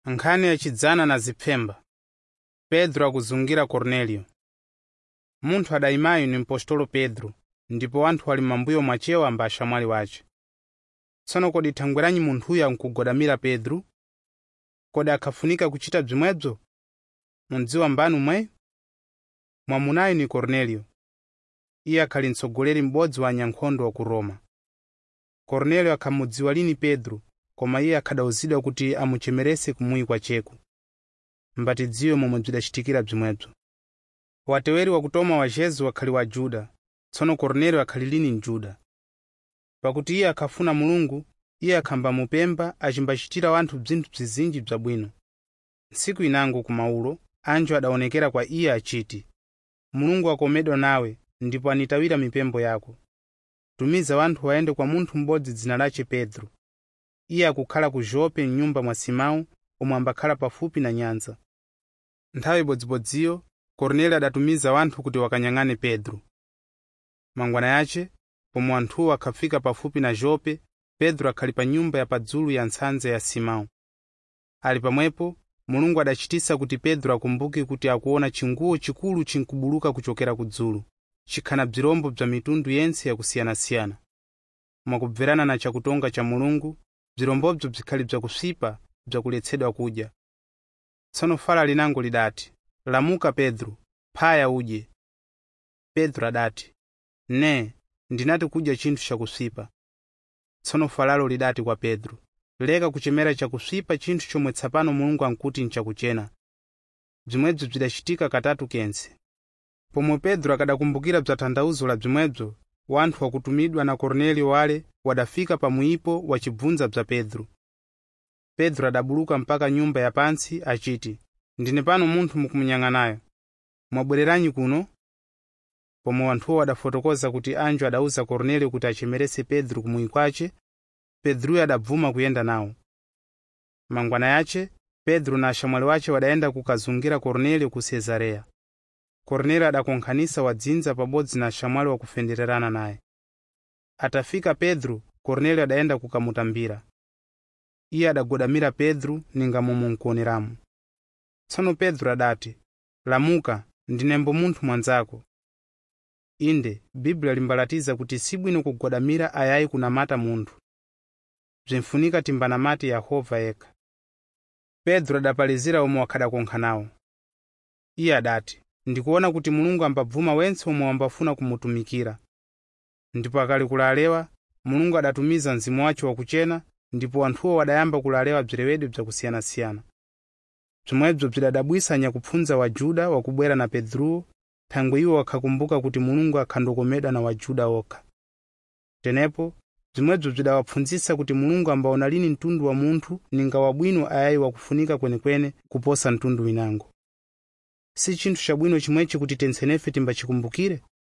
Nkhani yachidzana na zipfemba. Pedro akuzungira Kornelio. Munthu adayimayo ni mpostolo Pedro, ndipo anthu ali mambuyo mwachewa amba ashamwali wace. Tsono kodi thangweranyi munthuyo ankugodamira Pedro? Kodi akhafunika kuchita bzimwebzo? Mundziwa mbanu mweyo? Mwamunayo ni Kornelio. Iye akhali mtsogoleri m'bodzi wa anyankhondo wa ku Roma. Kornelio akhamudziwa lini Pedro, koma iye akhadawuzidwa kuti amuchemerese kumuyi kwacheku. Mbatidziwe momwe bzidachitikira bzimwebzo. Wateweri wakutoma wa Jesu akhali wa Juda, tsono Kornelio akhali lini mjuda. Pakuti iye akhafuna Mulungu, iye akhamba mupemba achimbachitira wanthu bzinthu bzizinji bzabwino. Ntsiku inango kumaulo, anjo adaonekera kwa iye achiti, Mulungu akomedwa nawe, ndipo anitawira mipembo yako. Tumiza wanthu waende kwa munthu m'bodzi dzina lace Pedro. Iye akukhala ku Jope m'nyumba mwa Simão, omwe ambakhala pafupi na nyanza. Nthawi ibodzibodziyo, Kornelio adatumiza wanthu kuti wakanyang'ane Pedro. Mangwana yace, pomwe anthuwo akhafika pafupi na Jope, Pedro akhali pa nyumba ya padzulu ya ntsanze ya Simão. Ali pamwepo, Mulungu adachitisa kuti Pedro akumbuke kuti akuona chinguwo chikulu chinkubuluka kuchokera kudzulu, chikhana bzirombo bza mitundu yense yakusiyanasiyana. Mwakubverana na chakutonga cha Mulungu, bzirombobzo bzikhali bzakusipa, bzakuletsedwa kudya. Tsono fala linango lidati, lamuka Pedro, phaya udye. Pedro adati, ne, ndinati kudya chinthu chakusipa. Tsono falalo lidati kwa Pedro, leka kuchemera chakusipa chinthu chomwe tsapano Mulungu ankuti nchakuchena. Bzimwebzo bzidachitika katatu kense. Pomwe Pedro akadakumbukira bzathandauzo la bzimwebzo, wanthu wakutumidwa na Kornelio wale wadafika pamuipo wachibvunza bza Pedro. Pedro adabuluka mpaka nyumba ya pansi achiti, ndine pano munthu mukumunyang'anayo. Mwabwereranyi kuno? Pomwe wanthuwo wadafotokoza kuti anjo adauza Kornelio kuti achemerese Pedro kumuyi kwace, Pedroyo adabvuma kuyenda nawo. Mangwana yace, Pedro na ashamwali wace wadaenda kukazungira Kornelio ku Cesareya. Kornelio adakonkhanisa wadzinza pabodzi na ashamwali wakufendererana naye. Atafika Pedro, Kornelio adaenda kukamutambira. Iye adagodamira Pedro ninga momwe nkuoneramu. Tsono Pedro adati, lamuka, ndinembo munthu mwanzako. Inde, Biblia limbalatiza kuti sibwino kugodamira ayayi kunamata munthu. Bzinfunika timbanamati Yehova yekha. Pedro adapalizira omwe wakhadakonkhanawo. Iye adati, ndikuona kuti Mulungu ambabvuma wense omwe wambafuna kumutumikira. Ndipo akali kulalewa, Mulungu adatumiza mzimu wace wakuchena, ndipo anthuwo wadayamba kulalewa bzirewedwe bzakusiyanasiyana. Bzimwebzo bzidadabwisa nyakupfunza wa Juda wakubwera na Pedro, thangwe iwo wakhakumbuka kuti Mulungu akhandokomedwa na Wajuda okha. Tenepo, bzimwebzo bzidawapfunzisa kuti Mulungu ambaona lini mtundu wa munthu ninga wabwino ayayi wakufunika kwenekwene kuposa mtundu winango. Si chinthu chabwino chimwechi kuti tensenefe timbachikumbukire?